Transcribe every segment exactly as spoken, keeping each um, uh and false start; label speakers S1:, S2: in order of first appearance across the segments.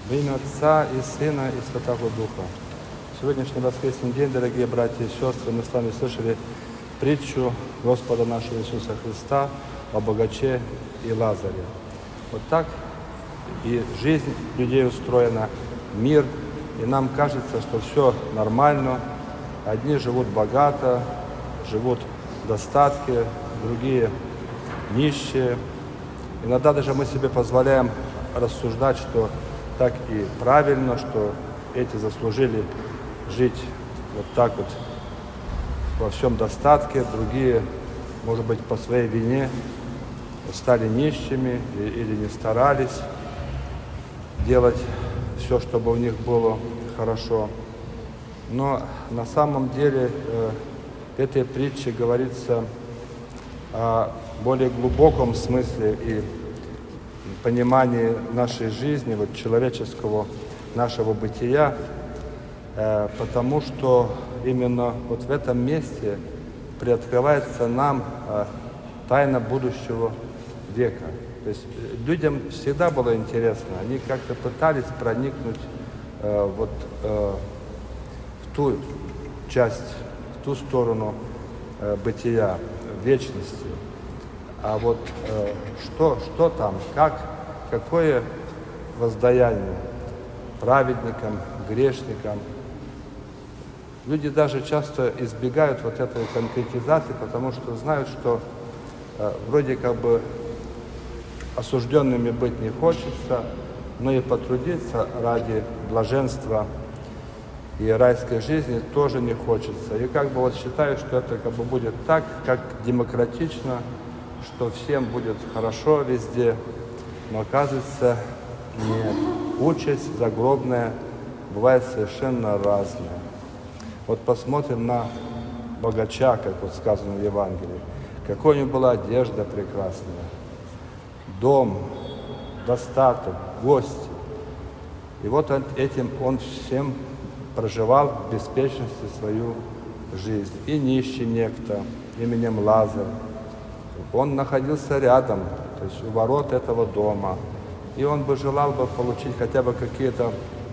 S1: Во имя Отца и Сына и Святого Духа. Сегодняшний воскресный день, дорогие братья и сестры, мы с вами слышали притчу Господа нашего Иисуса Христа о богаче и Лазаре. Вот так и жизнь людей устроена, мир, и нам кажется, что все нормально. Одни живут богато, живут в достатке, другие нищие. Иногда даже мы себе позволяем рассуждать, что так и правильно, что эти заслужили жить вот так вот во всем достатке, другие, может быть, по своей вине стали нищими или не старались делать все, чтобы у них было хорошо. Но на самом деле в этой притче говорится о более глубоком смысле и понимании нашей жизни, вот человеческого нашего бытия, э, потому что именно вот в этом месте приоткрывается нам э, тайна будущего века. То есть людям всегда было интересно, они как-то пытались проникнуть э, вот э, в ту часть, в ту сторону э, бытия, вечности. А вот э, что, что там, как, какое воздаяние праведникам, грешникам. Люди даже часто избегают вот этой конкретизации, потому что знают, что э, вроде как бы осужденными быть не хочется, но и потрудиться ради блаженства и райской жизни тоже не хочется. И как бы вот считаю, что это как бы будет так, как демократично, что всем будет хорошо везде, но оказывается нет. Участь загробная бывает совершенно разная. Вот посмотрим на богача, как вот сказано в Евангелии. Какой у него была одежда прекрасная, дом, достаток, гости. И вот он, этим он всем проживал в беспечности свою жизнь. И нищий некто именем Лазарь. Он находился рядом, то есть у ворот этого дома. И он бы желал бы получить хотя бы какие-то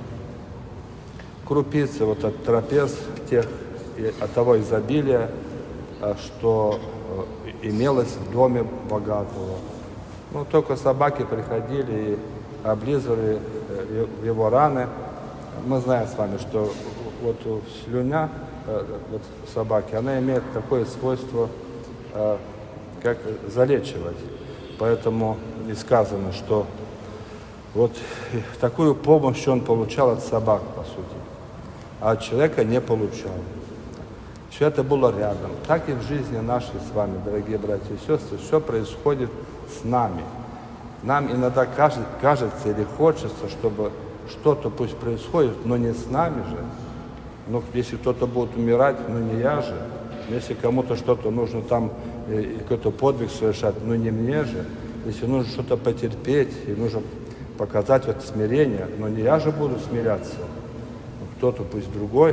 S1: крупицы вот от трапез тех, от того изобилия, что имелось в доме богатого. Ну, только собаки приходили и облизывали его раны. Мы знаем с вами, что вот слюня вот собаки, она имеет такое свойство, как залечивать. Поэтому и сказано, что вот такую помощь он получал от собак, по сути, а от человека не получал. Все это было рядом. Так и в жизни нашей с вами, дорогие братья и сестры, все происходит с нами. Нам иногда кажется, кажется или хочется, чтобы что-то пусть происходит, но не с нами же. Но если кто-то будет умирать, ну не я же. Если кому-то что-то нужно там, какой-то подвиг совершать, ну не мне же. Если нужно что-то потерпеть, и нужно показать это смирение, но не я же буду смиряться, кто-то пусть другой.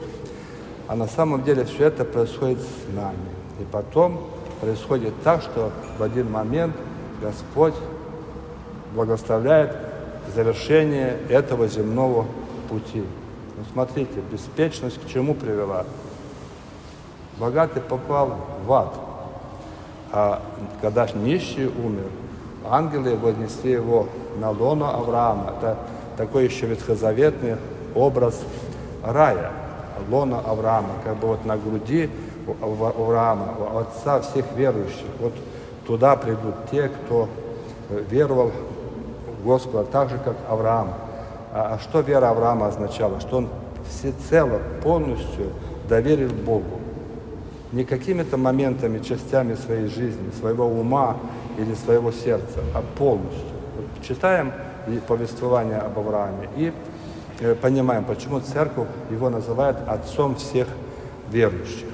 S1: А на самом деле все это происходит с нами. И потом происходит так, что в один момент Господь благословляет завершение этого земного пути. Ну, смотрите, беспечность к чему привела? Богатый попал в ад, а когда нищий умер, ангелы вознесли его на лоно Авраама. Это такой еще ветхозаветный образ рая, лона Авраама, как бы вот на груди у Авраама, у отца всех верующих. Вот туда придут те, кто веровал в Господа, так же, как Авраам. А что вера Авраама означала? Что он всецело, полностью доверил Богу. Не какими-то моментами, частями своей жизни, своего ума или своего сердца, а полностью. Вот читаем повествование об Аврааме и э, понимаем, почему церковь его называет отцом всех верующих.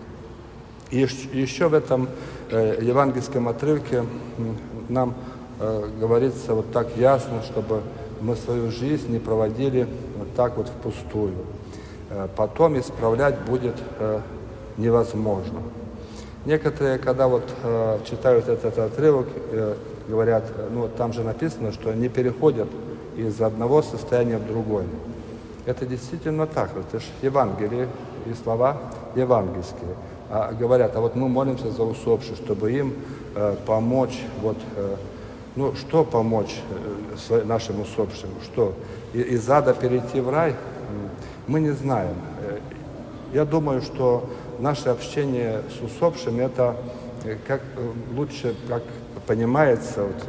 S1: И еще в этом э, евангельском отрывке нам э, говорится вот так ясно, чтобы мы свою жизнь не проводили вот так вот впустую. Э, потом исправлять будет э, невозможно. Некоторые, когда вот э, читают этот отрывок, э, говорят, ну там же написано, что не переходят из одного состояния в другое. Это действительно так. Это же Евангелие и слова евангельские. А говорят, а вот мы молимся за усопших, чтобы им э, помочь, вот, э, ну, что помочь э, нашим усопшим, что? И, из ада перейти в рай? Мы не знаем. Я думаю, что наше общение с усопшими, это как лучше, как понимается, вот,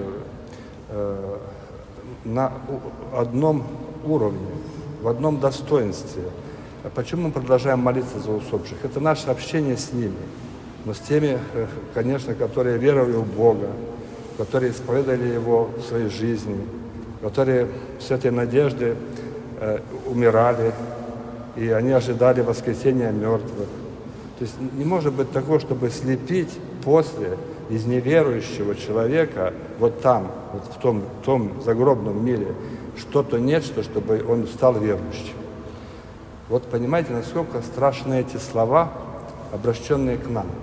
S1: э, на одном уровне, в одном достоинстве. Почему мы продолжаем молиться за усопших? Это наше общение с ними, но с теми, конечно, которые веровали в Бога, которые исповедовали Его в своей жизни, которые с этой надеждой э, умирали, и они ожидали воскресения мертвых. То есть не может быть такого, чтобы слепить после из неверующего человека вот там, вот в том, в том загробном мире, что-то нечто, чтобы он стал верующим. Вот понимаете, насколько страшны эти слова, обращенные к нам.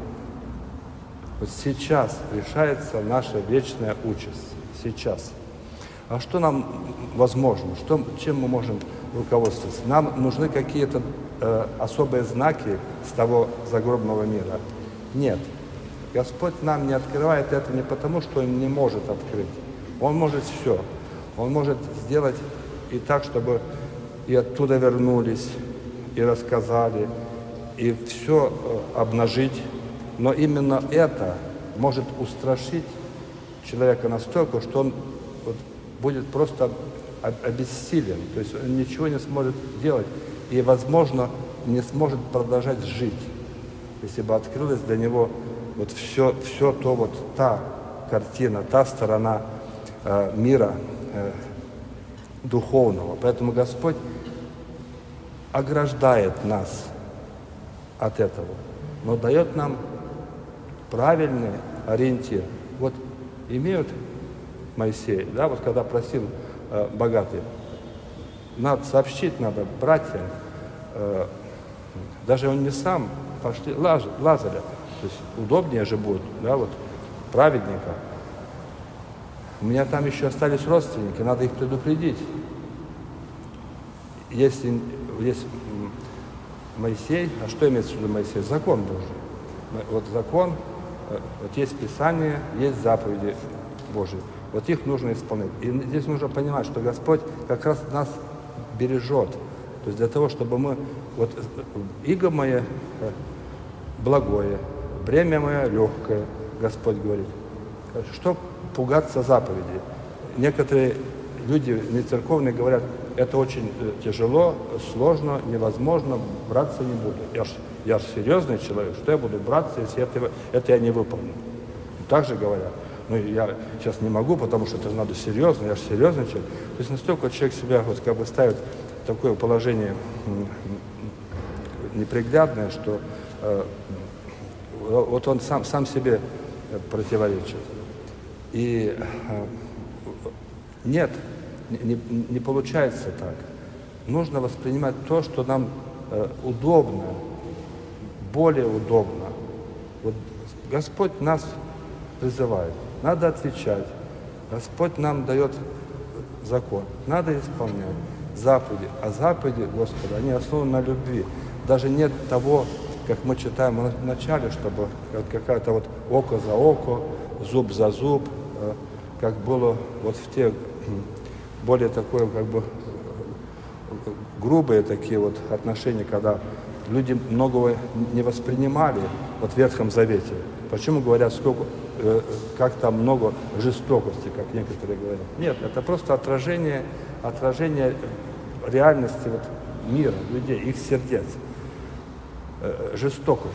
S1: Вот сейчас решается наша вечная участь. Сейчас. А что нам возможно? Что, чем мы можем руководствоваться? Нам нужны какие-то э, особые знаки с того загробного мира? Нет. Господь нам не открывает это не потому, что Он не может открыть. Он может все. Он может сделать и так, чтобы и оттуда вернулись, и рассказали, и все обнажить. Но именно это может устрашить человека настолько, что он вот, будет просто обессилен. То есть он ничего не сможет делать и, возможно, не сможет продолжать жить, если бы открылась для него вот все, все то, вот та картина, та сторона э, мира э, духовного. Поэтому Господь ограждает нас от этого, но дает нам правильный ориентир. Вот имеют Моисей, да, вот когда просил э, богатый, надо сообщить надо братьям, э, даже он не сам, пошли Лаз, Лазаря, то есть удобнее же будет, да, вот праведника. У меня там еще остались родственники, надо их предупредить. Если есть Моисей, а что имеется в виду Моисей? Закон Божий. Вот закон, вот есть Писание, есть заповеди Божьи. Вот их нужно исполнять. И здесь нужно понимать, что Господь как раз нас бережет. То есть для того, чтобы мы, вот иго мое благое, бремя мое легкое, Господь говорит. Что пугаться заповедей? Некоторые люди нецерковные говорят, это очень тяжело, сложно, невозможно, браться не буду. Я ж, я ж серьезный человек, что я буду браться, если это, это я не выполню? Так же говорят. Ну, я сейчас не могу, потому что это надо серьезно, я же серьезный человек. То есть настолько человек себя вот как бы ставит в такое положение неприглядное, что э, вот он сам, сам себе противоречит. И э, нет, не, не получается так. Нужно воспринимать то, что нам э, удобно, более удобно. Вот Господь нас призывает. Надо отвечать. Господь нам дает закон. Надо исполнять заповеди. А заповеди Господа, они основаны на любви. Даже нет того, как мы читаем в начале, чтобы какая-то вот око за око, зуб за зуб, как было вот в те более такое как бы грубые такие вот отношения, когда люди многого не воспринимали вот в Ветхом Завете. Почему говорят, сколько, э, как там много жестокости, как некоторые говорят? Нет, это просто отражение, отражение реальности вот мира, людей, их сердец. Э, жестокость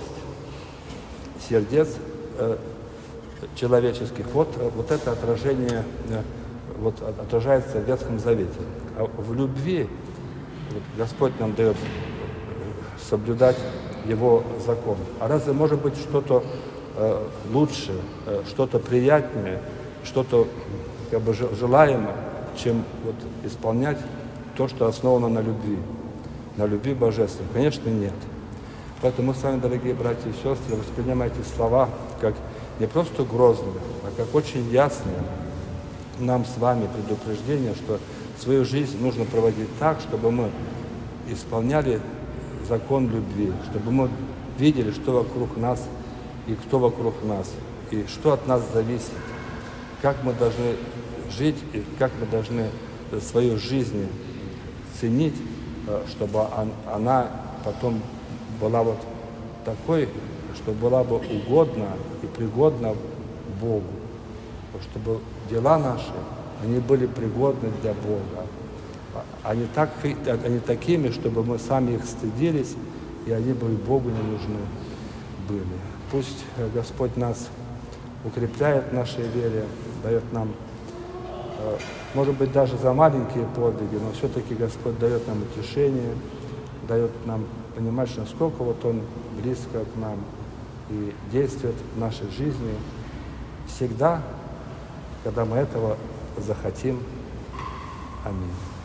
S1: сердец э, человеческих. Вот, вот это отражение э, вот, отражается в Ветхом Завете. А в любви вот, Господь нам дает соблюдать Его закон. А разве может быть что-то э, лучше, э, что-то приятнее, что-то как бы желаемое, чем вот, исполнять то, что основано на любви, на любви божественной? Конечно, нет. Поэтому мы с вами, дорогие братья и сестры, воспринимайте слова как не просто грозные, а как очень ясные нам с вами предупреждение, что свою жизнь нужно проводить так, чтобы мы исполняли закон любви, чтобы мы видели, что вокруг нас и кто вокруг нас, и что от нас зависит, как мы должны жить и как мы должны свою жизнь ценить, чтобы она потом была вот такой, чтобы была бы угодна и пригодна Богу, чтобы дела наши, они были пригодны для Бога. Они, так, они такими, чтобы мы сами их стыдились, и они бы Богу не нужны были. Пусть Господь нас укрепляет в нашей вере, дает нам, может быть, даже за маленькие подвиги, но все-таки Господь дает нам утешение, дает нам понимать, насколько вот Он близко к нам и действует в нашей жизни всегда, когда мы этого захотим. Аминь.